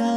کا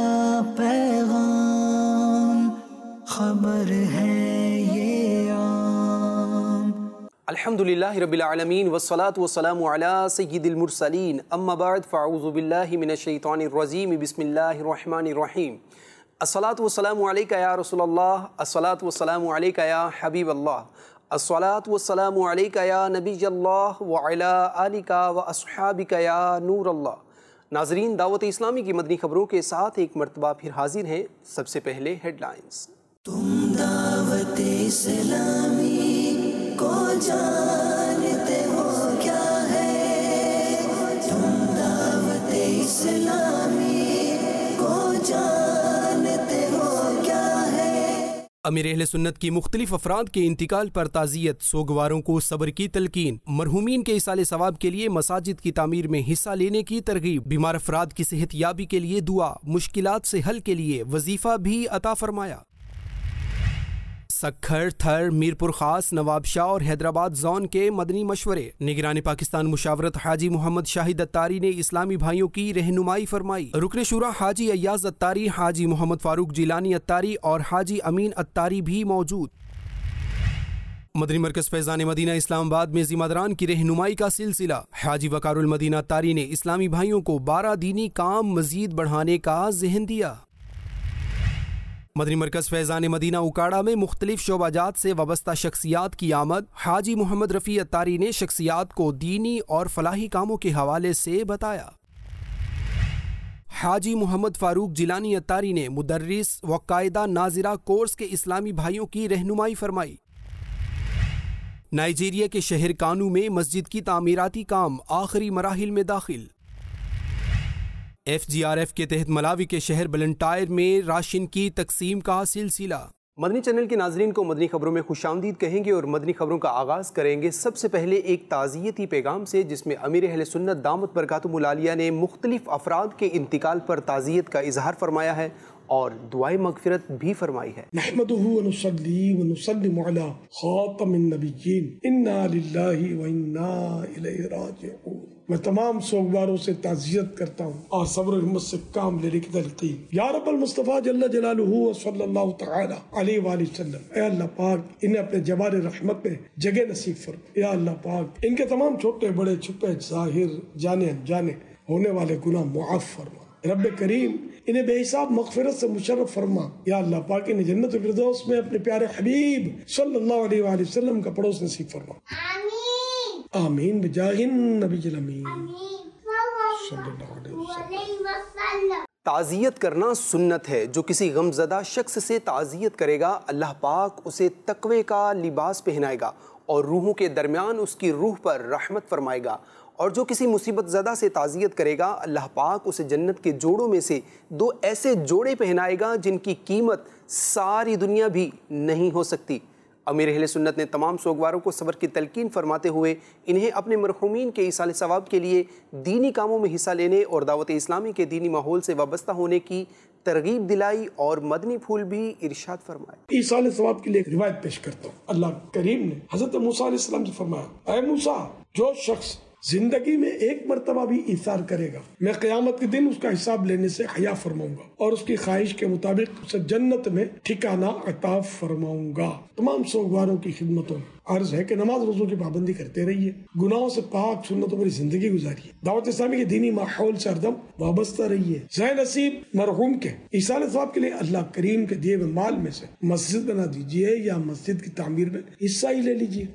پیغام، خبر ہے یہ عام۔ الحمدللہ رب العالمین والصلاة والسلام علی سید المرسلین، اما بعد فاعوذ باللہ من الشیطان الرجیم، بسم اللہ الرحمن الرحیم۔ الصلاة والسلام علیک یا رسول اللہ، الصلاة والسلام علیک یا حبیب اللہ، الصلاة والسلام علیک یا نبی اللہ وعلی آلک واصحابک یا نور اللہ۔ ناظرین، دعوت اسلامی کی مدنی خبروں کے ساتھ ایک مرتبہ پھر حاضر ہیں۔ سب سے پہلے ہیڈ لائنز۔ تم دعوت اسلامی کو جانتے ہو کیا ہے؟ تم دعوت اسلامی کو جانتے ہو کیا ہے؟ امیر اہل سنت کی مختلف افراد کے انتقال پر تعزیت، سوگواروں کو صبر کی تلقین، مرحومین کے ایصال ثواب کے لیے مساجد کی تعمیر میں حصہ لینے کی ترغیب، بیمار افراد کی صحت یابی کے لیے دعا، مشکلات سے حل کے لیے وظیفہ بھی عطا فرمایا۔ سکھر، تھر، میرپور خاص، نواب شاہ اور حیدرآباد زون کے مدنی مشورے۔ نگران پاکستان مشاورت حاجی محمد شاہد اتاری نے اسلامی بھائیوں کی رہنمائی فرمائی۔ رکن شورا حاجی ایاز اتاری، حاجی محمد فاروق جیلانی اتاری اور حاجی امین اتاری بھی موجود۔ مدنی مرکز فیضان مدینہ اسلام آباد میں ذمہ داران کی رہنمائی کا سلسلہ۔ حاجی وقار المدینہ اتاری نے اسلامی بھائیوں کو 12 دینی کام مزید بڑھانے کا ذہن دیا۔ مدنی مرکز فیضان مدینہ اکاڑا میں مختلف شعبہ جات سے وابستہ شخصیات کی آمد۔ حاجی محمد رفیع اتاری نے شخصیات کو دینی اور فلاحی کاموں کے حوالے سے بتایا۔ حاجی محمد فاروق جیلانی اتاری نے مدرس و قاعدہ ناظرہ کورس کے اسلامی بھائیوں کی رہنمائی فرمائی۔ نائجیریا کے شہر کانو میں مسجد کی تعمیراتی کام آخری مراحل میں داخل۔ FGRF کے تحت ملاوی کے شہر بلنٹائر میں راشن کی تقسیم کا سلسلہ۔ مدنی چینل کے ناظرین کو مدنی خبروں میں خوش آمدید کہیں گے اور مدنی خبروں کا آغاز کریں گے سب سے پہلے ایک تعزیتی پیغام سے، جس میں امیر اہل سنت دامت برکاتہم العالیہ نے مختلف افراد کے انتقال پر تعزیت کا اظہار فرمایا ہے اور دعائے مغفرت بھی فرمائی ہے۔ نحمدہ ونصلی ونسلم علی خاتم النبیین، انا للہ وانا الیہ راجعون۔ میں تمام سوگواروں سے تعزیت کرتا ہوں اور صبر و ہمت سے کام لینے کی تلقین۔ یا رب المصطفیٰ جل جلالہ صلی اللہ تعالی علیہ وآلہ وسلم، اے اللہ پاک انہیں اپنے جبار رحمت میں جگہ نصیب فرما۔ یا اللہ پاک ان کے تمام چھوٹے بڑے چھپے ظاہر جانے انجانے ہونے والے گناہ معاف فرما۔ رب کریم انہیں بے حساب مغفرت سے مشرف فرما۔ یا اللہ پاک انہیں جنت الفردوس میں اپنے پیارے حبیب صلی اللہ علیہ وآلہ وسلم کا پڑوس نصیب فرما۔ آمین بجاہ النبی الامین صلی اللہ علیہ وسلم۔ تعزیت کرنا سنت ہے۔ جو کسی غمزدہ شخص سے تعزیت کرے گا، اللہ پاک اسے تقوی کا لباس پہنائے گا اور روحوں کے درمیان اس کی روح پر رحمت فرمائے گا، اور جو کسی مصیبت زدہ سے تعزیت کرے گا، اللہ پاک اسے جنت کے جوڑوں میں سے 2 ایسے جوڑے پہنائے گا جن کی قیمت ساری دنیا بھی نہیں ہو سکتی۔ امیر اہل سنت نے تمام سوگواروں کو صبر کی تلقین فرماتے ہوئے انہیں اپنے مرحومین کے ایصال ثواب کے لیے دینی کاموں میں حصہ لینے اور دعوت اسلامی کے دینی ماحول سے وابستہ ہونے کی ترغیب دلائی اور مدنی پھول بھی ارشاد فرمائے۔ ایصال ثواب کے لیے ایک روایت پیش کرتا ہوں۔ اللہ کریم نے حضرت موسیٰ علیہ السلام سے فرمایا، اے موسیٰ، جو شخص زندگی میں ایک مرتبہ بھی ایثار کرے گا، میں قیامت کے دن اس کا حساب لینے سے حیا فرماؤں گا اور اس کی خواہش کے مطابق اسے جنت میں ٹھکانہ عطا فرماؤں گا۔ تمام سوگواروں کی خدمتوں میں عرض ہے کہ نماز روزوں کی پابندی کرتے رہیے، گناہوں سے پاک سنتوں پر زندگی گزاریے، دعوت اسلامی کے دینی ماحول سے ہردم وابستہ رہیے۔ ذہ نصیب مرحوم کے ایصال ثواب کے لیے اللہ کریم کے دیے ہوئے مال میں سے مسجد بنا دیجیے یا مسجد کی تعمیر میں حصہ ہی لے لیجیے۔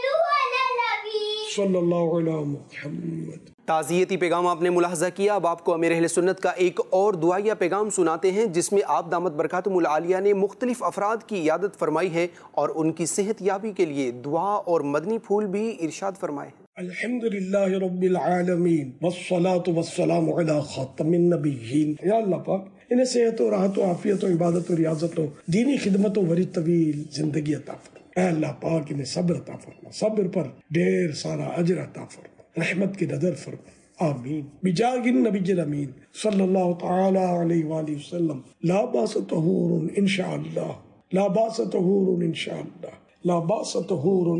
صلی اللہ علیہ محمد۔ تعزیتی پیغام آپ نے ملاحظہ کیا۔ اب آپ کو امیر اہل سنت کا ایک اور دعائیہ پیغام سناتے ہیں، جس میں آپ دامت برکاتہم العالیہ نے مختلف افراد کی عیادت فرمائی ہے اور ان کی صحت یابی کے لیے دعا اور مدنی پھول بھی ارشاد فرمائے ہیں۔ الحمدللہ رب العالمین والصلاة والسلام علی خاتم النبیین۔ یا اللہ پاک انہیں صحت و راحت و عافیت و عبادت و ریاضت و دینی خدمت و بڑی طویل زندگی عطا فرما۔ اے اللہ پاک انہیں صبر عطا فرما، صبر پر ڈھیر سارا اجر عطا فرما، رحمت کی نظر فرما، آمین بجاہ النبی الامین صلی اللہ تعالی علیہ وآلہ وسلم۔ لا باس طہور انشاءاللہ، لا باس طہور انشاءاللہ، لا باس طہور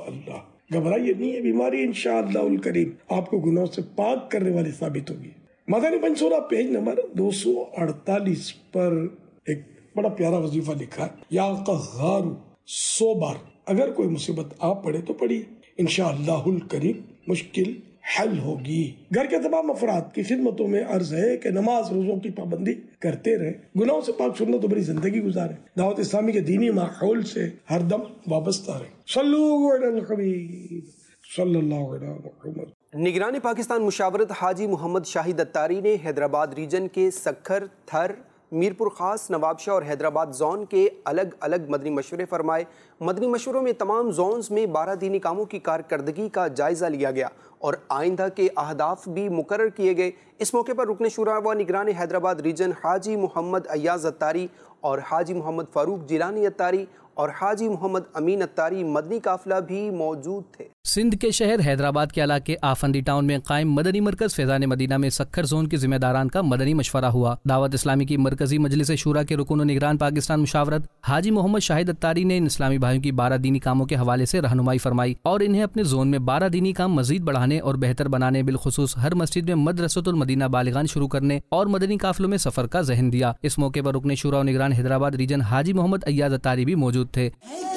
انشاءاللہ۔ گھبرائیے نہیں، ہے بیماری انشاءاللہ الکریم آپ کو گناہوں سے پاک کرنے والی ثابت ہوگی۔ مدنی منصورہ پیج نمبر 248 پر ایک بڑا پیارا وظیفہ لکھا ہے، یا قہار 100 بار اگر کوئی مصیبت آپ پڑے تو پڑھیے، انشاءاللہ الکریم مشکل حل ہوگی۔ گھر کے تمام افراد کی خدمتوں میں عرض ہے کہ نماز روزوں کی پابندی کرتے رہیں، گناہوں سے پاک سنت بری زندگی گزاریں، دعوت اسلامی کے دینی ماحول سے ہر دم وابستہ رہیں۔ صلو علی الحبیب صلی اللہ علیہ محمد۔ نگران پاکستان مشاورت حاجی محمد شاہد اتاری نے حیدرآباد ریجن کے سکھر، تھر، میرپور خاص، نواب شاہ اور حیدرآباد زون کے الگ الگ مدنی مشورے فرمائے۔ مدنی مشوروں میں تمام زونز میں 12 دینی کاموں کی کارکردگی کا جائزہ لیا گیا اور آئندہ کے اہداف بھی مقرر کیے گئے۔ اس موقع پر رکن شورا و نگران حیدرآباد ریجن حاجی محمد ایاز اتاری اور حاجی محمد فاروق جیلانی اتاری اور حاجی محمد امین اتاری مدنی قافلہ بھی موجود تھے۔ سندھ کے شہر حیدرآباد کے علاقے آفندی ٹاؤن میں قائم مدنی مرکز فیضان مدینہ میں سکھر زون کے ذمہ داران کا مدنی مشورہ ہوا۔ دعوت اسلامی کی مرکزی مجلس شورا کے رکن و نگران پاکستان مشاورت حاجی محمد شاہد اتاری نے ان اسلامی بھائیوں کی 12 دینی کاموں کے حوالے سے رہنمائی فرمائی اور انہیں اپنے زون میں 12 دینی کام مزید بڑھانے اور بہتر بنانے، بالخصوص ہر مسجد میں مدرسۃ المدینہ بالغان شروع کرنے اور مدنی قافلوں میں سفر کا ذہن دیا۔ اس موقع پر رکن شورا و نگران حیدرآباد ریجن حاجی محمد ایاز اتاری بھی موجود تھے۔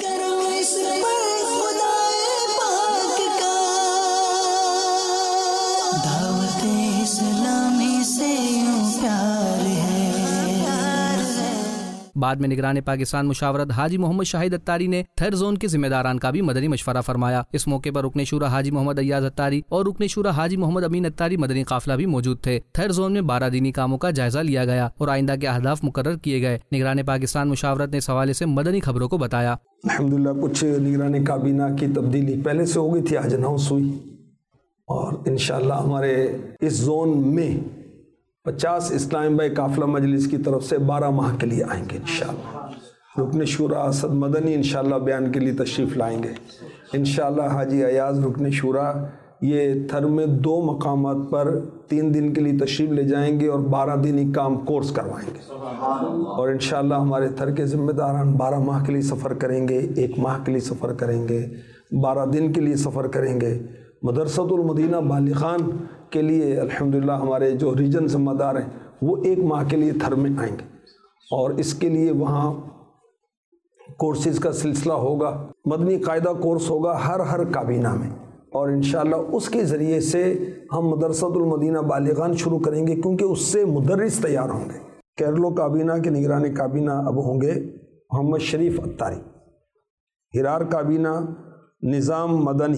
بعد میں نگران پاکستان مشاورت حاجی محمد شاہد اتاری نے تھر زون کے ذمہ داران کا بھی مدنی مشورہ فرمایا۔ اس موقع پر رکن شورا حاجی محمد ایاز اتاری اور رکن شورا حاجی محمد امین اتاری مدنی قافلہ بھی موجود تھے۔ تھر زون میں 12 دینی کاموں کا جائزہ لیا گیا اور آئندہ کے اہداف مقرر کیے گئے۔ نگران پاکستان مشاورت نے اس حوالے سے مدنی خبروں کو بتایا۔ الحمدللہ کچھ نگران کابینہ کی تبدیلی پہلے سے ہو گئی تھی، آج اناؤنس ہوئی اور انشاءاللہ ہمارے اس زون میں 50 اسلام بھائی قافلہ مجلس کی طرف سے 12 ماہ کے لیے آئیں گے انشاءاللہ۔ رکن شورا اسد مدنی انشاءاللہ بیان کے لیے تشریف لائیں گے انشاءاللہ۔ حاجی ایاز رکن شورا یہ تھر میں 2 مقامات پر 3 دن کے لیے تشریف لے جائیں گے اور 12 دینی کام کورس کروائیں گے اور انشاءاللہ ہمارے تھر کے ذمہ داران 12 ماہ کے لیے سفر کریں گے، 1 ماہ کے لیے سفر کریں گے، 12 دن کے لیے سفر کریں گے۔ مدرسۃ المدینہ بالغان کے لیے الحمدللہ ہمارے جو ریجن ذمہ دار ہیں وہ 1 ماہ کے لیے تھر میں آئیں گے اور اس کے لیے وہاں کورسز کا سلسلہ ہوگا، مدنی قاعدہ کورس ہوگا ہر کابینہ میں اور انشاءاللہ اس کے ذریعے سے ہم مدرسۃ المدینہ بالغان شروع کریں گے کیونکہ اس سے مدرس تیار ہوں گے۔ کیرلو کابینہ کے نگران کابینہ اب ہوں گے محمد شریف اتاری، ہرار کابینہ نظام مدنی،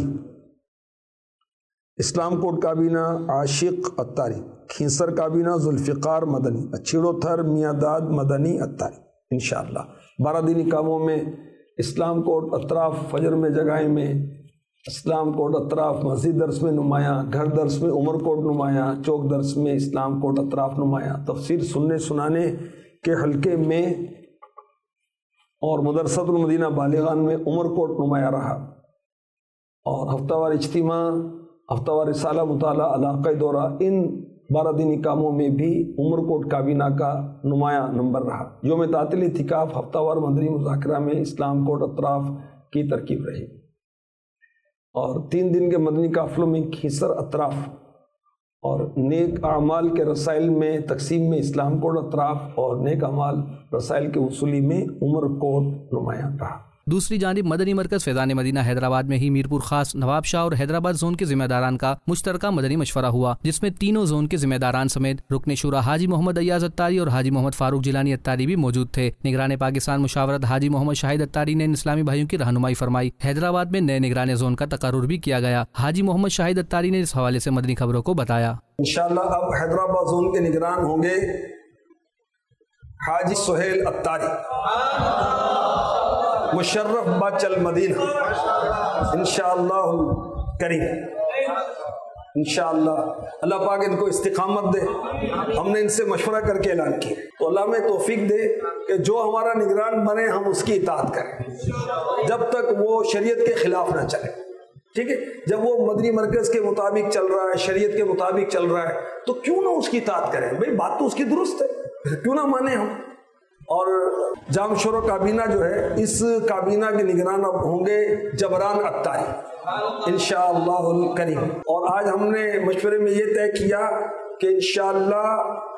اسلام کوٹ کابینہ عاشق اتاری، کھینسر کابینہ ذوالفقار مدنی، اچھیڑو تھر میاں داد مدنی اتاری انشاءاللہ۔ 12 دینی کاموں میں اسلام کوٹ اطراف فجر میں جگہیں میں، اسلام کوٹ اطراف مسجد درس میں نمایاں، گھر درس میں عمر کوٹ نمایاں، چوک درس میں اسلام کوٹ اطراف نمایاں، تفسیر سننے سنانے کے حلقے میں اور مدرسۃ المدینہ بالغان میں عمر کوٹ نمایاں رہا اور ہفتہ وار اجتماع، ہفتہ وار رسالہ مطالعہ، علاقہ دورہ، ان 12 دینی کاموں میں بھی عمر کوٹ کابینہ کا نمایاں نمبر رہا۔ یوم تعطیل اعتکاف ہفتہ وار مدنی مذاکرہ میں اسلام کوٹ اطراف کی ترکیب رہی اور 3 دن کے مدنی قافلوں میں کھینسر اطراف اور نیک اعمال کے رسائل میں تقسیم میں اسلام کوٹ اطراف اور نیک اعمال رسائل کے وصولی میں عمر کوٹ نمایاں رہا۔ دوسری جانب مدنی مرکز فیضان مدینہ حیدرآباد میں ہی میرپور خاص، نواب شاہ اور حیدرآباد زون کے ذمہ داران کا مشترکہ مدنی مشورہ ہوا جس میں تینوں زون کے ذمہ داران سمیت رکن شورا حاجی محمد ایاز اتاری اور حاجی محمد فاروق جیلانی اتاری بھی موجود تھے۔ نگران پاکستان مشاورت حاجی محمد شاہد اتاری نے اسلامی بھائیوں کی رہنمائی فرمائی۔ حیدرآباد میں نئے نگران زون کا تقرر بھی کیا گیا۔ حاجی محمد شاہد اتاری نے اس حوالے سے مدنی خبروں کو بتایا۔ انشاءاللہ اب حیدرآباد زون کے نگران ہوں گے حاجی سہیل اتاری، مشرف باچل مدینہ انشاءاللہ کریم۔ انشاءاللہ اللہ پاک ان کو استقامت دے، ہم نے ان سے مشورہ کر کے اعلان کیا تو اللہ میں توفیق دے کہ جو ہمارا نگران بنے ہم اس کی اطاعت کریں جب تک وہ شریعت کے خلاف نہ چلے، ٹھیک ہے؟ جب وہ مدنی مرکز کے مطابق چل رہا ہے، شریعت کے مطابق چل رہا ہے تو کیوں نہ اس کی اطاعت کریں؟ بھئی بات تو اس کی درست ہے، کیوں نہ مانیں ہم؟ اور جام شورا کابینہ جو ہے اس کابینہ کے نگران اب ہوں گے جبران اتاری انشاءاللہ الکریم۔ اور آج ہم نے مشورے میں یہ طے کیا کہ انشاءاللہ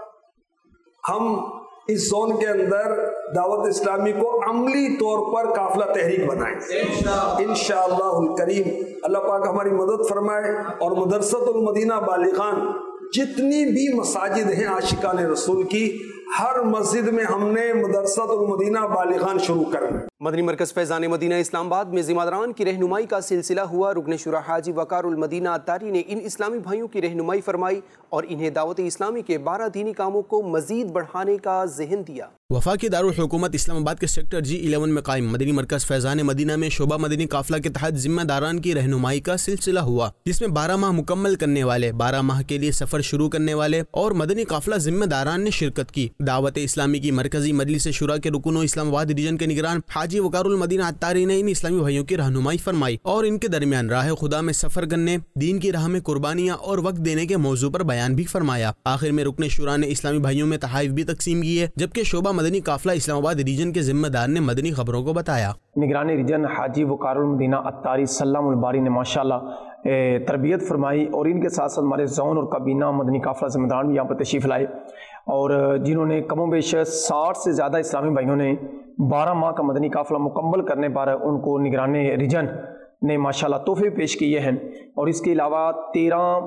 ہم اس زون کے اندر دعوت اسلامی کو عملی طور پر قافلہ تحریک بنائیں انشاءاللہ الکریم۔ اللہ پاک ہماری مدد فرمائے، اور مدرسۃ المدینہ بالغان جتنی بھی مساجد ہیں عاشقان رسول کی، ہر مسجد میں ہم نے مدرسۃ المدینہ بالغان شروع کرنا۔ مدنی مرکز فیضان مدینہ اسلام آباد میں ذمہ داران کی رہنمائی کا سلسلہ ہوا۔ رکن شورا حاجی وقار المدینہ عطاری نے ان اسلامی بھائیوں کی رہنمائی فرمائی اور انہیں دعوت اسلامی کے 12 دینی کاموں کو مزید بڑھانے کا ذہن دیا۔ وفاقی دارالحکومت اسلام آباد کے سیکٹر G11 میں قائم مدنی مرکز فیضان مدینہ میں شعبہ مدنی قافلہ کے تحت ذمہ داران کی رہنمائی کا سلسلہ ہوا، جس میں 12 ماہ مکمل کرنے والے، 12 ماہ کے لیے سفر شروع کرنے والے اور مدنی قافلہ ذمہ داران نے شرکت کی۔ دعوت اسلامی کی مرکزی مجلس شورا کے رکن و اسلام آباد ریجن کے نگران حاجی وقار المدینہ عطاری نے ان اسلامی بھائیوں کی رہنمائی فرمائی اور ان کے درمیان راہ خدا میں سفر کرنے، دین کی راہ میں قربانیاں اور وقت دینے کے موضوع پر بیان بھی فرمایا۔ آخر میں رکن شورا نے اسلامی بھائیوں میں تحائف بھی تقسیم کیے، جبکہ شعبہ مدنی قافلہ اسلام آباد ریجن کے ذمہ دار نے مدنی خبروں کو بتایا۔ نگران ریجن حاجی وقار المدینہ عطاری سلام الباری نے ماشاءاللہ تربیت فرمائی، اور ان کے ساتھ ساتھ ہمارے زون اور کابینہ مدنی قافلہ ذمہ داران بھی یہاں پر تشریف لائے، اور جنہوں نے کم و بیش 60 سے زیادہ اسلامی بھائیوں نے 12 ماہ کا مدنی قافلہ مکمل کرنے پر ان کو نگران ریجن نے ماشاءاللہ تحفے پیش کیے ہیں، اور اس کے علاوہ 13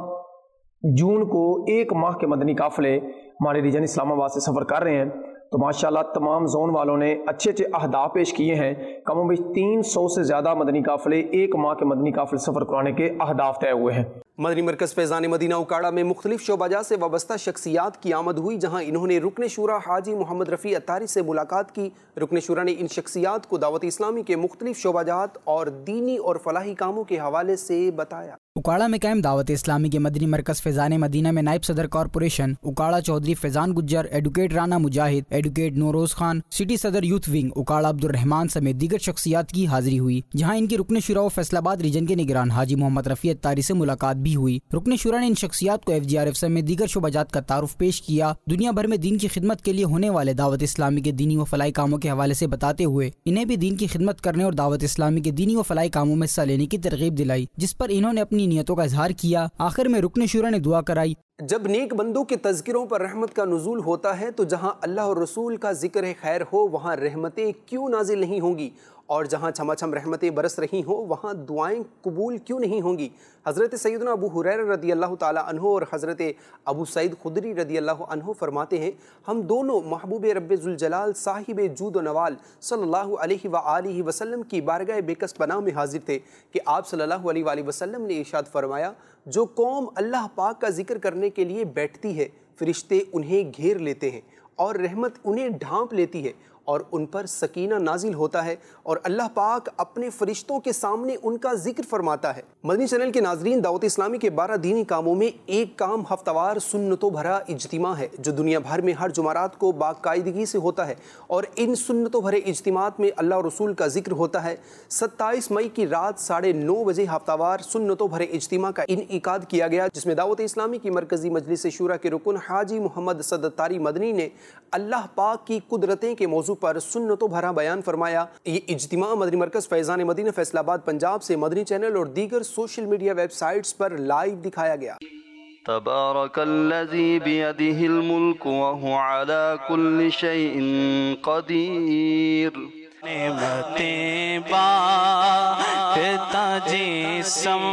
جون کو 1 ماہ کے مدنی قافلے ہمارے ریجن اسلام آباد سے سفر کر رہے ہیں۔ تو ماشاءاللہ تمام زون والوں نے اچھے اچھے اہداف پیش کیے ہیں، کم و بیش 300 سے زیادہ مدنی قافلے 1 ماہ کے مدنی قافلے سفر کرانے کے اہداف طے ہوئے ہیں۔ مدنی مرکز فیضان مدینہ اکاڑا میں مختلف شعبہ جات سے وابستہ شخصیات کی آمد ہوئی، جہاں انہوں نے رکن شورا حاجی محمد رفیع عطاری سے ملاقات کی۔ رکن شورا نے ان شخصیات کو دعوت اسلامی کے مختلف شعبہ جات اور دینی اور فلاحی کاموں کے حوالے سے بتایا۔ اکاڑا میں قائم دعوت اسلامی کے مدنی مرکز فیضان مدینہ میں نائب صدر corporation Okara Chaudhry Faizan Gujjar, advocate Rana Mujahid, advocate Nauroz Khan, city صدر یوتھ ونگ اکاڑا عبد الرحمان سمیت دیگر شخصیات کی حاضری ہوئی، جہاں ان کی رکن شورا و فیصل آباد ریجن کے نگران حاجی محمد رفیع عطاری سے ملاقات بھی ہوئی۔ رکن شورا نے ان شخصیات کو FGRF سمیت دیگر شعبہ جات کا تعارف پیش کیا، دنیا بھر میں دین کی خدمت کے لیے ہونے والے دعوت اسلامی کے دینی و فلاحی کاموں کے حوالے سے بتاتے ہوئے انہیں بھی دین کی خدمت کرنے اور دعوت اسلامی کے دینی و فلاحی کاموں میں حصہ لینے کی ترغیب دلائی، جس پر انہوں نے اپنی نیتوں کا اظہار کیا۔ آخر میں رکن شورا نے دعا کرائی۔ جب نیک بندوں کے تذکروں پر رحمت کا نزول ہوتا ہے تو جہاں اللہ اور رسول کا ذکر خیر ہو وہاں رحمتیں کیوں نازل نہیں ہوں گی، اور جہاں چھما چھم رحمتیں برس رہی ہوں وہاں دعائیں قبول کیوں نہیں ہوں گی۔ حضرت سیدنا ابو ہریرہ رضی اللہ تعالی عنہ اور حضرت ابو سعید خدری رضی اللہ عنہ فرماتے ہیں، ہم دونوں محبوب رب ذوالجلال صاحب جود و نوال صلی اللہ علیہ وآلہ وسلم کی بارگاہ بےکس پناہ میں حاضر تھے کہ آپ صلی اللہ علیہ وآلہ وسلم نے ارشاد فرمایا، جو قوم اللہ پاک کا ذکر کرنے کے لیے بیٹھتی ہے فرشتے انہیں گھیر لیتے ہیں اور رحمت انہیں ڈھانپ لیتی ہے اور ان پر سکینہ نازل ہوتا ہے اور اللہ پاک اپنے فرشتوں کے سامنے ان کا ذکر فرماتا ہے۔ مدنی چینل کے ناظرین، دعوت اسلامی کے 12 دینی کاموں میں ایک کام ہفتہ وار سنتوں بھرا اجتماع ہے جو دنیا بھر میں ہر جمعرات کو باقاعدگی سے ہوتا ہے، اور ان سنتوں بھرے اجتماعات میں اللہ اور رسول کا ذکر ہوتا ہے۔ 27 مئی کی رات 9:30 بجے ہفتہ وار سنتوں بھرے اجتماع کا انعقاد کیا گیا، جس میں دعوت اسلامی کی مرکزی مجلس شورا کے رکن حاجی محمد اسد عطاری مدنی نے اللہ پاک کی قدرتیں کے موضوع پر سنتوں بھرا بیان فرمایا۔ یہ اجتماع مدنی مرکز فیضان مدینہ فیصل آباد پنجاب سے مدنی چینل اور دیگر سوشل میڈیا ویب سائٹس پر لائیو دکھایا گیا۔ تبارک الذی بیدہ الملک وہو علی کل شیء قدیر۔ نعمتیں بانٹتا جسم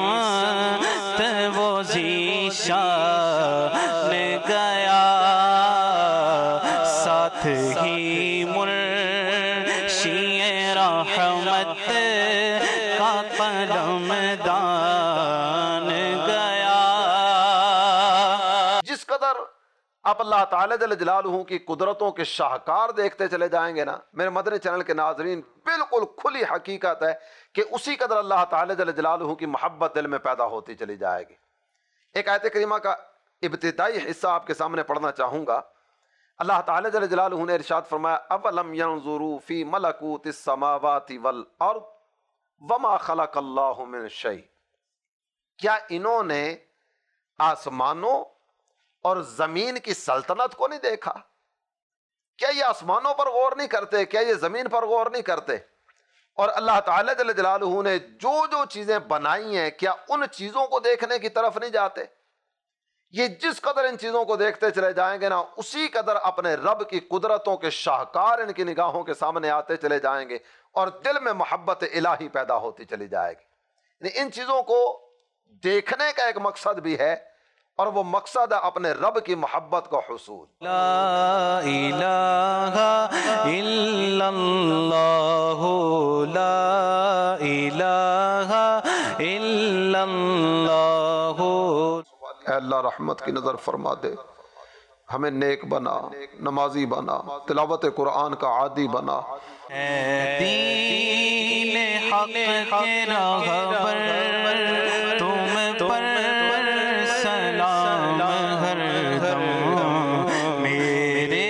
وہ ذیشان گیا، ساتھ ہی مرشی رحمت کا قلم دان گیا۔ جس قدر آپ اللہ تعالیٰ جل جلالہ کی قدرتوں کے شاہکار دیکھتے چلے جائیں گے نا میرے مدنی چینل کے ناظرین، بالکل کھلی حقیقت ہے کہ اسی قدر اللہ تعالیٰ جل جلالہ کی محبت دل میں پیدا ہوتی چلی جائے گی۔ ایک آیت کریمہ کا ابتدائی حصہ آپ کے سامنے پڑھنا چاہوں گا۔ اللہ تعالیٰ جل جلالہ نے ارشاد فرمایا، اولم ينظروا فی ملکوت السماوات والارض وما خلق اللہ من شیء۔ کیا انہوں نے آسمانوں اور زمین کی سلطنت کو نہیں دیکھا؟ کیا یہ آسمانوں پر غور نہیں کرتے؟ کیا یہ زمین پر غور نہیں کرتے؟ اور اللہ تعالیٰ جل جلالہ نے جو جو چیزیں بنائی ہیں کیا ان چیزوں کو دیکھنے کی طرف نہیں جاتے؟ یہ جس قدر ان چیزوں کو دیکھتے چلے جائیں گے نا، اسی قدر اپنے رب کی قدرتوں کے شاہکار ان کی نگاہوں کے سامنے آتے چلے جائیں گے اور دل میں محبت الہی پیدا ہوتی چلی جائے گی۔ یعنی ان چیزوں کو دیکھنے کا ایک مقصد بھی ہے، اور وہ مقصد ہے اپنے رب کی محبت کا حصول۔ لا الہ الا اللہ، لا الہ الا اللہ۔ اے اللہ رحمت کی نظر فرما دے، ہمیں نیک بنا، نمازی بنا، تلاوت قرآن کا عادی بنا۔ دین حق کے راہ پر تم پر سلام ہر دم، میرے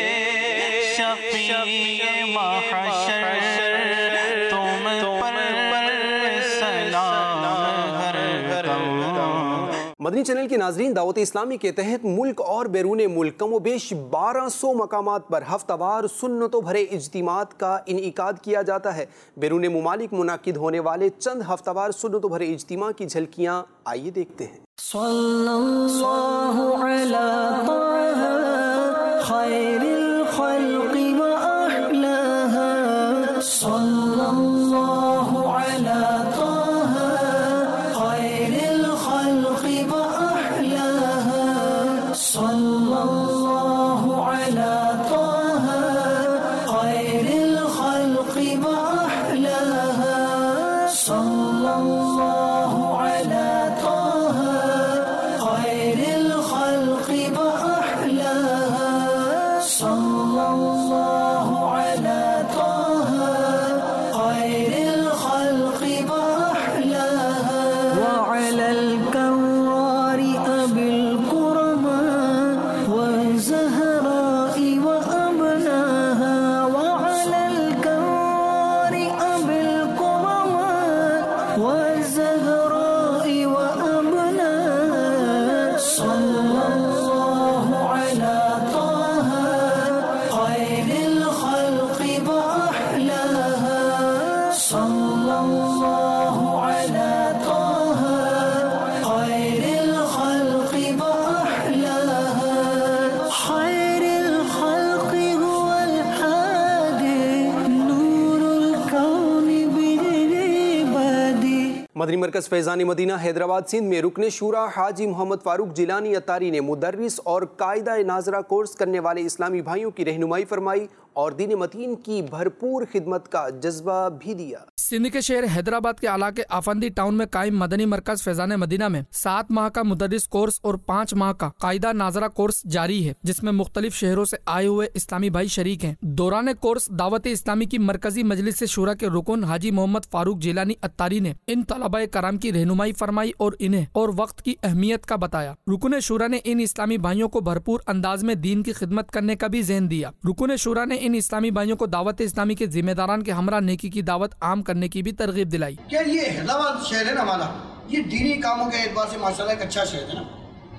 شفیع محشر تم پر سلام ہر دم۔ مدنی چینل کے ناظرین، دعوت اسلامی کے تحت ملک اور بیرون ملک کم و بیش 1200 مقامات پر ہفتہ وار سنتوں بھرے اجتماعات کا انعقاد کیا جاتا ہے۔ بیرون ممالک منعقد ہونے والے چند ہفتہ وار سنتوں بھرے اجتماع کی جھلکیاں آئیے دیکھتے ہیں۔ صلی اللہ علی طہ خیر الخلق و احلاها، صلی اللہ علی طہ خیر الخلق و احلاها، صلی اللہ علی طہ خیر الخلق و احلاها، صلی اللہ علی طہ خیر الخلق و احلاها، صلی اللہ علی طہ خیر الخلق و احلاها، وعلى الكرار أبي الكرماء والزهراء وأبناها، وعلى الكرار أبي الكرماء والزهراء وأبناها، صلى الله على طه خير الخلق وأحلاها، صلى الله على طه خير الخلق وأحلاها، خير الخلق هو الحادي نور الكون بعبادي۔ مدنی مرکز فیضان مدینہ حیدرآباد سندھ میں رکن شورا حاجی محمد فاروق جیلانی اتاری نے مدرس اور قاعدہ ناظرہ کورس کرنے والے اسلامی بھائیوں کی رہنمائی فرمائی اور دین متین کی بھرپور خدمت کا جذبہ بھی دیا۔ سندھ کے شہر حیدرآباد کے علاقے آفندی ٹاؤن میں قائم مدنی مرکز فیضان مدینہ میں 7 ماہ کا مدرس کورس اور 5 ماہ کا قاعدہ ناظرہ کورس جاری ہے، جس میں مختلف شہروں سے آئے ہوئے اسلامی بھائی شریک ہیں۔ دوران کورس دعوت اسلامی کی مرکزی مجلس شورا کے رکن حاجی محمد فاروق جیلانی اتاری نے ان طلباء کرام کی رہنمائی فرمائی اور انہیں اور وقت کی اہمیت کا بتایا۔ رکن شورا نے ان اسلامی بھائیوں کو بھرپور انداز میں دین کی خدمت کرنے کا بھی ذہن دیا۔ رکن شورا نے ان اسلامی بھائیوں کو دعوت اسلامی کے ذمہ داران کے ہمراہ نیکی کی دعوت عام کرنے کی بھی ترغیب دلائی۔ کیا یہ حیدرآباد شہر ہے نا ہمارا، یہ دینی کاموں کے اعتبار سے ماشاءاللہ ایک اچھا شہر ہے نا،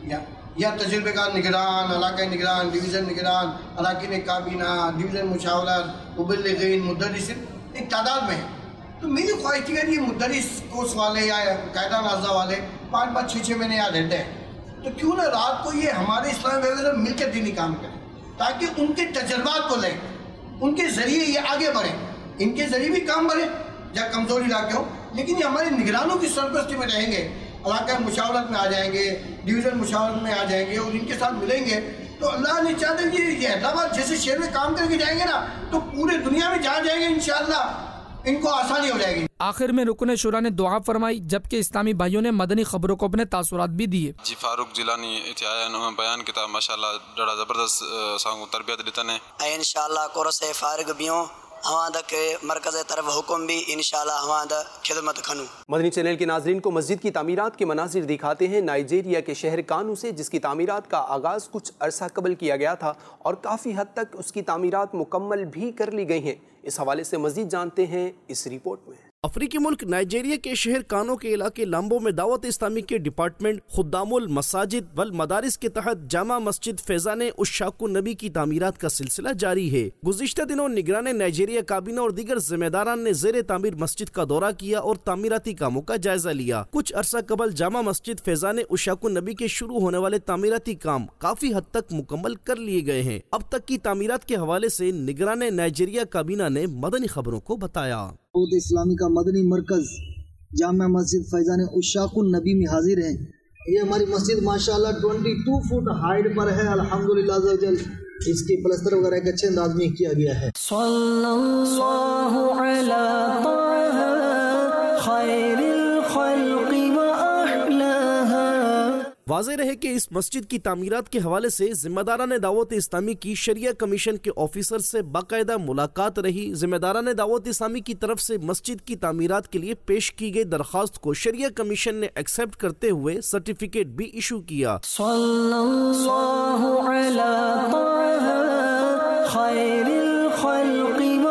یا تجربے کار نگران، علاقہ نگران، ڈویژن نگران، علاقے کابینہ، ڈویژن مشاورت، مبلغین، مدرسین ایک تعداد میں ہے۔ تو میری خواہش تھی کہ یہ مدرس کورس والے یا قاعدہ ناظرہ والے 5 6 مہینے یہاں رہتے ہیں، تو کیوں نہ رات کو یہ ہمارے اسلامی بھائیوں سے مل کر دینی کام کریں، تاکہ ان کے تجربات کو لیں، ان کے ذریعے یہ آگے بڑھیں، ان کے ذریعے بھی کام بڑھے جہاں کمزوری علاقے ہوں، لیکن یہ ہمارے نگرانوں کی سرپرستی میں رہیں گے، علاقہ مشاورت میں آ جائیں گے، ڈویژن مشاورت میں آ جائیں گے اور ان کے ساتھ ملیں گے، تو اللہ نے چاہتے ہیں یہ حیدرآباد جیسے شہر میں کام کر کے جائیں گے نا، تو پورے دنیا میں جہاں جائیں گے انشاءاللہ ان کو آسانی ہو جائے گی۔ آخر میں رکن شورا نے دعا فرمائی، جبکہ اسلامی بھائیوں نے مدنی خبروں کو اپنے تاثرات بھی دیے۔ جی فاروق جیلانی اتیا بیان کتاب ماشاءاللہ ڈاڑا زبردست سانگو تربیت دیتن ہے، انشاءاللہ کورس فارغ بیوں ہواں تک مرکز طرف حکم بھی انشاءاللہ ہواں تک خدمت کھنوں۔ مدنی چینل کے ناظرین کو مسجد کی تعمیرات کے مناظر دکھاتے ہیں نائجیریا کے شہر کانو سے، جس کی تعمیرات کا آغاز کچھ عرصہ قبل کیا گیا تھا اور کافی حد تک اس کی تعمیرات مکمل بھی کر لی گئی ہیں۔ اس حوالے سے مزید جانتے ہیں اس رپورٹ میں۔ अफ्रीकी मुल्क नाइजीरिया के शहर कानो के इलाके लाम्बो में दावत इस्लामी के डिपार्टमेंट खुद्दामुल मसाजिद वल मदारिस के तहत जामा मस्जिद फैजान उश्शाकुन नबी की तामीरात का सिलसिला जारी है। गुज़िश्ता दिनों निगरान नाइजीरिया काबीना और दीगर जिम्मेदारान ने ज़ेरे तामीर मस्जिद का दौरा किया और तामीराती कामों का जायजा लिया। कुछ अरसा कबल जामा मस्जिद फैजान उश्शाकुन नबी के शुरू होने वाले तामीराती काम काफी हद तक मुकम्मल कर लिए गए हैं। अब तक की तामीरात के हवाले से निगरान नाइजीरिया काबीना ने मदनी खबरों को बताया। इस्लामी का मदनी मरकज जामा मस्जिद फैजान उश्शाकुन नबी में हाजिर है। ये हमारी मस्जिद माशाल्लाह 22 फुट हाइट पर है। अल्हम्दुलिल्लाह अज़्ज़वजल इसकी प्लस्तर वगैरह एक अच्छे अंदाज में किया गया है। सल्लल्लाहु अला खैरिल खल्क़ि व अहलहा। वाज़ेह रहे कि इस मस्जिद की तामीरात के हवाले से जिम्मेदारान दावत इस्लामी की शरिया कमीशन के ऑफिसर से बाकायदा मुलाकात रही। जिम्मेदारान दावत इस्लामी की तरफ से मस्जिद की तामीरात के लिए पेश की गई दरख्वास्त को शरिया कमीशन ने एक्सेप्ट करते हुए सर्टिफिकेट भी इशू किया। सल्लल्लाहु अला खैरिल खल्क़ि व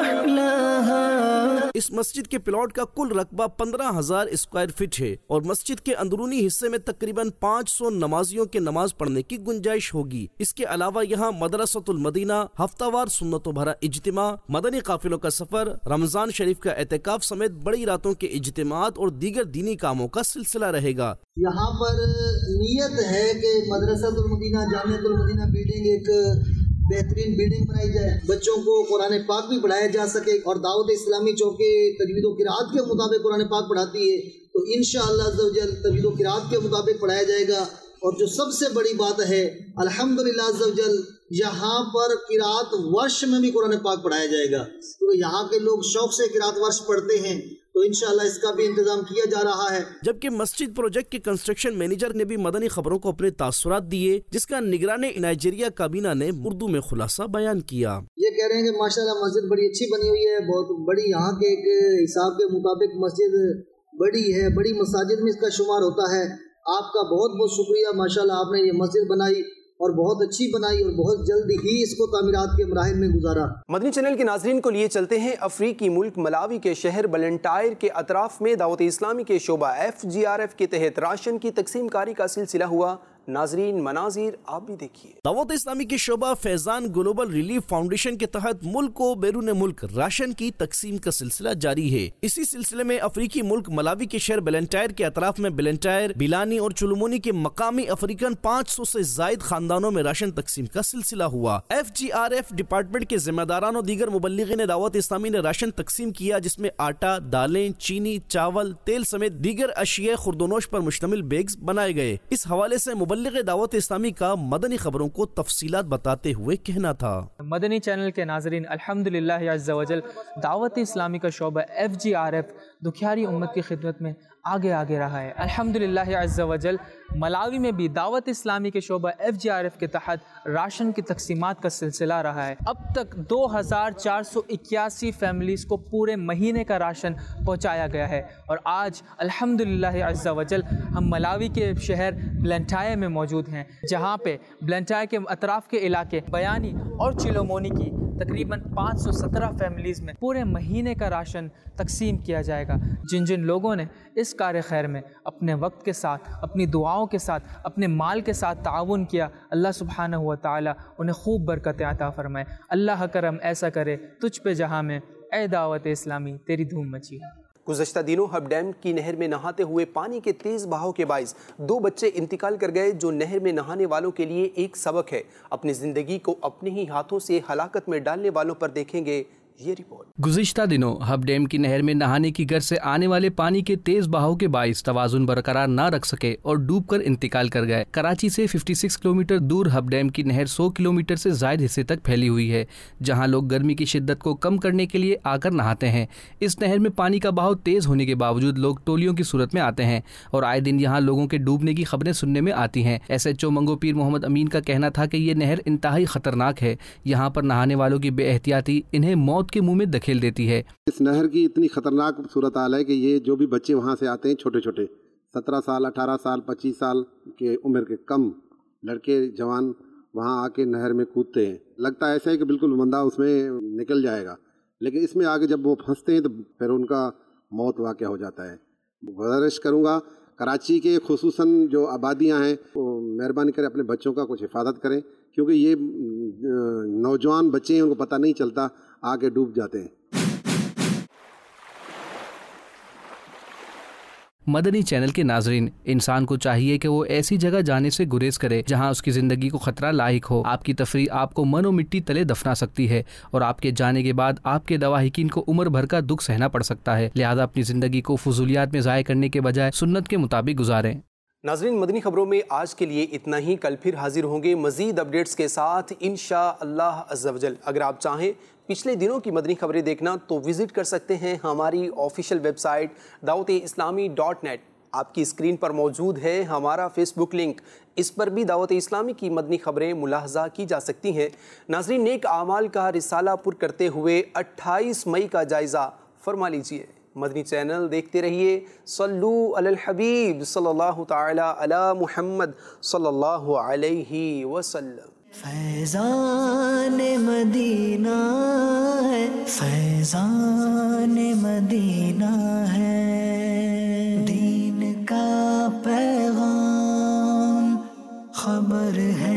अहलहा। इस मस्जिद के प्लॉट का कुल रकबा 15,000 स्क्वायर फीट है और मस्जिद के अंदरूनी हिस्से में तकरीबन 500 नमाजियों के नमाज पढ़ने की गुंजाइश होगी। इसके अलावा यहाँ मदरसतुल मदीना, हफ्तावार सुन्नतों भरा इज्तिमा, मदनी काफिलों का सफर, रमजान शरीफ का एहतिकाफ समेत बड़ी रातों के इज्तिमात और दीगर दीनी कामों का सिलसिला रहेगा। यहाँ पर नियत है कि मदरसतुल मदीना, जामियतुल मदीना बिल्डिंग एक बेहतरीन बिल्डिंग बनाई जाए, बच्चों को कुरान पाक भी पढ़ाया जा सके और दावत इस्लामी चौके तजवीद व किरात के मुताबिक कुरान पाक पढ़ाती है, तो इंशाअल्लाह अज़्ज़वजल तजवीद व किरात के मुताबिक पढ़ाया जाएगा। और जो सबसे बड़ी बात है अल्हम्दुलिल्लाह अज़्ज़वजल यहाँ पर किरात वर्ष में भी कुरान पाक पढ़ाया जाएगा, क्योंकि यहाँ के लोग शौक से किरात वर्ष पढ़ते हैं, तो इंशाअल्लाह इसका भी इंतजाम किया जा रहा है। जबकि मस्जिद प्रोजेक्ट के कंस्ट्रक्शन मैनेजर ने भी मदनी खबरों को अपने तासुरात दिए, जिसका निगरानी नाइजीरिया काबीना ने उर्दू में खुलासा बयान किया। ये कह रहे हैं कि माशाल्लाह मस्जिद बड़ी अच्छी बनी हुई है, बहुत बड़ी, यहाँ के एक हिसाब के मुताबिक मस्जिद बड़ी है, बड़ी मसाजिद में इसका शुमार होता है। आपका बहुत बहुत शुक्रिया, माशाल्लाह आपने ये मस्जिद बनाई और बहुत अच्छी बनाई और बहुत जल्द ही इसको तामीरात के मराहिल में गुजारा। मदनी चैनल के नाज़रीन को लिए चलते हैं अफ्रीकी मुल्क मलावी के शहर बलंटायर के अतराफ में दावत इस्लामी के शोबा FGRF के तहत राशन की तकसीम कारी का सिलसिला हुआ। नाजरीन मनाजिर आप भी देखिए। दावत इस्लामी के शोबा फैजान ग्लोबल रिलीफ फाउंडेशन के तहत मुल्क को बैरून मुल्क राशन की तकसीम का सिलसिला जारी है। इसी सिलसिले में अफ्रीकी मुल्क मलावी के शहर बेलेंटायर के अतराफ में बेलेंटायर, बिलानी और चुलुमोनी के मकामी अफ्रीकन 500 से जायद खानदानों में राशन तकसीम का सिलसिला हुआ। FGRF डिपार्टमेंट के जिम्मेदारान और दीगर मुबल्लिगीन दावत इस्लामी ने राशन तकसीम किया, जिसमें आटा, दालें, चीनी, चावल, तेल समेत दीगर अशिया खुर्दोनोश पर मुश्तमिल बैग्स बनाए गए। इस हवाले से मुबल्लिग दावत इस्लामी का मदनी खबरों को तफसीलात बताते हुए कहना था। मदनी चैनल के नाजरीन, अल्हम्दुलिल्लाह अज़्ज़ वजल दावत इस्लामी का शोबा FGRF दुखियारी उम्मत की खिदमत में आगे रहा है। अल्हम्दुलिल्लाह अज़्ज़ वजल मलावी में भी दावत इस्लामी के शोबा FGRF के तहत राशन की तकसीमात का सिलसिला रहा है। अब तक 2481 फैमिलीज़ को पूरे महीने का राशन पहुंचाया गया है और आज अल्हम्दुलिल्लाह अज़्ज़ वजल हम मलावी के शहर बेलेंटायर में मौजूद हैं, जहां पे बेलेंटायर के अतराफ़ के इलाके बयानी और चिलोमोनी की तकरीबन 517 फैमिलीज़ में पूरे महीने का राशन तकसीम किया जाएगा। जिन जिन लोगों ने इस कार्य खैर में अपने वक्त के साथ, अपनी दुआओं के साथ, अपने माल के साथ ताउन किया, अल्लाह सुब्हानहू व तआला उन्हें खूब बरकत अता फरमाए। अल्लाह करम ऐसा करे तुझ पे जहाँ में ए दावत इस्लामी तेरी धूम मची। गुज़श्ता दिनों हब डैम की नहर में नहाते हुए पानी के तेज़ बहाव के बाइस 2 बच्चे इंतकाल कर गए, जो नहर में नहाने वालों के लिए एक सबक है। अपनी ज़िंदगी को अपने ही हाथों से हलाकत में डालने वालों पर देखेंगे ये रिपोर्ट। गुज़िश्ता दिनों हब डैम की नहर में नहाने की गर्ज से आने वाले पानी के तेज बहाव के बाइस तवाजुन बरकरार न रख सके और डूबकर इंतकाल कर गए। कराची से 56 किलोमीटर दूर हब डैम की नहर 100 किलोमीटर से ज्यादा हिस्से तक फैली हुई है, जहां लोग गर्मी की शिद्दत को कम करने के लिए आकर नहाते हैं। इस नहर में पानी का बहाव तेज होने के बावजूद लोग टोलियों की सूरत में आते हैं और आए दिन यहाँ लोगों के डूबने की खबरें सुनने में आती हैं। SHO मंगो पीर मोहम्मद अमीन का कहना था कि ये नहर इंतहाई खतरनाक है। यहाँ पर नहाने वालों की बेएहतियाती इन्हें मौत के मुंह में धकेल देती है। इस नहर की इतनी खतरनाक सूरत हाल है कि ये जो भी बच्चे वहाँ से आते हैं, छोटे छोटे 17 साल 18 साल 25 साल के उम्र के कम लड़के जवान वहाँ आके नहर में कूदते हैं। लगता है ऐसा है कि बिल्कुल बंदा उसमें निकल जाएगा, लेकिन इसमें आगे जब वो फंसते हैं तो फिर उनका موت واقع ہو جاتا ہے۔ گزارش کروں گا کراچی کے خصوصاً جو آبادیاں ہیں وہ مہربانی کریں اپنے بچوں کا کچھ حفاظت کریں، کیونکہ یہ نوجوان بچے ہیں، ان کو پتہ نہیں چلتا، آگے ڈوب جاتے ہیں۔ مدنی چینل کے ناظرین، انسان کو چاہیے کہ وہ ایسی جگہ جانے سے گریز کرے جہاں اس کی زندگی کو خطرہ لاحق ہو۔ آپ کی تفریح آپ کو من و مٹی تلے دفنا سکتی ہے اور آپ کے جانے کے بعد آپ کے دواحقین کو عمر بھر کا دکھ سہنا پڑ سکتا ہے، لہذا اپنی زندگی کو فضولیات میں ضائع کرنے کے بجائے سنت کے مطابق گزاریں۔ ناظرین، مدنی خبروں میں آج کے لیے اتنا ہی۔ کل پھر حاضر ہوں گے مزید اپڈیٹس کے ساتھ انشاءاللہ عز و جل۔ اگر آپ چاہیں پچھلے دنوں کی مدنی خبریں دیکھنا تو وزٹ کر سکتے ہیں ہماری آفیشیل ویب سائٹ dawat-e-islami.net۔ آپ کی اسکرین پر موجود ہے ہمارا فیس بک لنک، اس پر بھی دعوت اسلامی کی مدنی خبریں ملاحظہ کی جا سکتی ہیں۔ ناظرین، نیک اعمال کا رسالہ پر کرتے ہوئے 28 مئی کا جائزہ فرما لیجئے۔ مدنی چینل دیکھتے رہیے۔ صلو علی الحبیب صلی اللہ تعالی علی محمد صلی اللہ علیہ وسلم۔ فیضان مدینہ ہے، فیضان مدینہ ہے، دین کا پیغام خبر ہے